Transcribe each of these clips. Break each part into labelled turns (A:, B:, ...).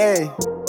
A: Hey,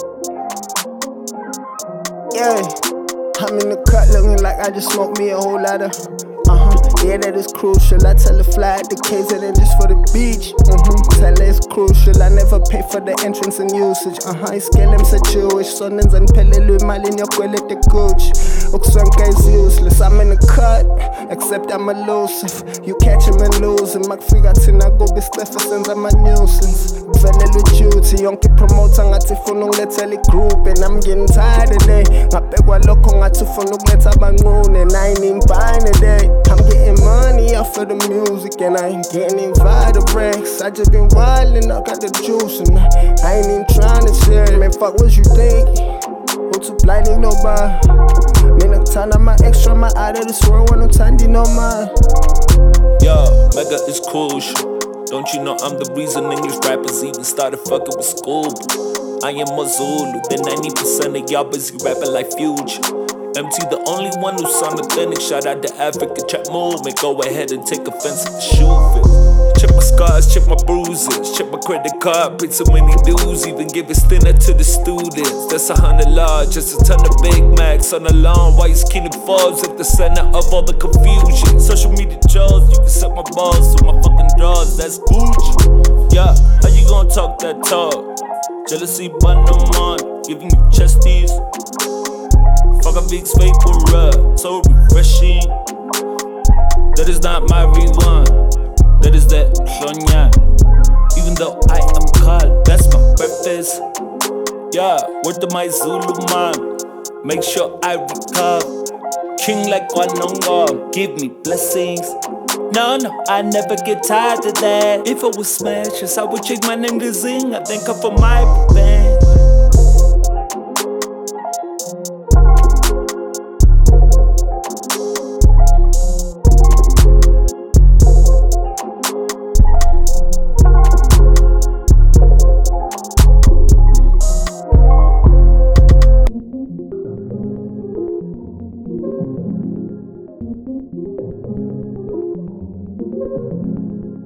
A: yeah. I'm in the cut looking like I just smoked me a whole lot of. Yeah, that is crucial. I tell her fly at the KZN just for the beach. Tell her it's crucial. I never pay for the entrance and usage. Iskelem sa Jewish. Sonenza niphelelwe imali nyokwelete Gucci. Ukuswenka is useless. I'm in the cut, except I'm elusive. You catch him and lose him. Makufika thina kubi Steph senza ama nuisance. Kuvelelwe duty. Yonke promoter ngathi funa ungilethela igroup. And I'm getting tired of that. Ngabhekwa lokho ngathi ufuna ukuletha abanqune. And I ain't even buying today. I'm getting money off of the music and I ain't getting invited racks. I just been wildin', I got the juice and I ain't even tryna share it. Man, fuck what you think? Who too blinding nobody? Man, I'm tired of my extra, my out of this world when I'm tidy no mind.
B: Yo, Mega is crucial. Don't you know I'm the reason English rappers even started fucking with school? I am a Zulu, then 90% of y'all busy rapping like Future. MT the only one who's authentic. Shout out to Africa, trap movement. Go ahead and take offense at the shoe fit. Check my scars, check my bruises. Check my credit card, print so many dues. Even give a dinner to the students. That's 100 large, just a ton of Big Macs on the lawn. While he's Keenan Forbes at the center of all the confusion. Social media jaws, you can suck my balls with my fucking drawers. That's Gucci. Yeah, how you gonna talk that talk? Jealousy, but no man, giving you chesties. Fuck a big fake rub, so refreshing. That is not my rewind, that is that Sonya. Even though I am called, that's my purpose. Yeah, word to my Zulu man, make sure I recover. King like Wanonga, give me blessings. No, I never get tired of that. If I was smashes, I would change my name to Zing. I think I'm for my band.